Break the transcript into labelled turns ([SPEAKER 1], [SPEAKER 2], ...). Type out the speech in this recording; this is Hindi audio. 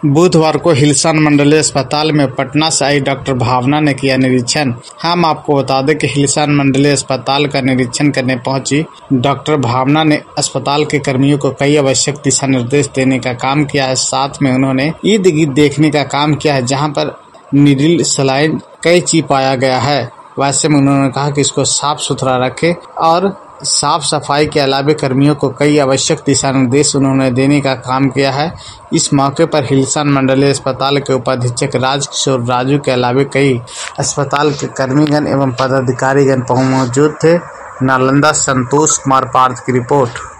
[SPEAKER 1] बुधवार को हिलसन मंडलीय अस्पताल में पटना से आई डॉक्टर भावना ने किया निरीक्षण। हम आपको बता दें कि हिलसन मंडलीय अस्पताल का निरीक्षण करने पहुंची डॉक्टर भावना ने अस्पताल के कर्मियों को कई आवश्यक दिशा निर्देश देने का काम किया है। साथ में उन्होंने ईद गिर्द देखने का काम किया है, जहां पर नीडल, सलाइन, कैंची पाया गया है। वैसे में उन्होंने कहा कि इसको साफ सुथरा रखें और साफ सफाई के अलावा कर्मियों को कई आवश्यक दिशा निर्देश उन्होंने देने का काम किया है। इस मौके पर हिलसन मंडलीय अस्पताल के उपाधीक्षक राजकिशोर राजू के अलावा कई अस्पताल के कर्मीगण एवं पदाधिकारीगण मौजूद थे। नालंदा संतोष कुमार पार्थ की रिपोर्ट।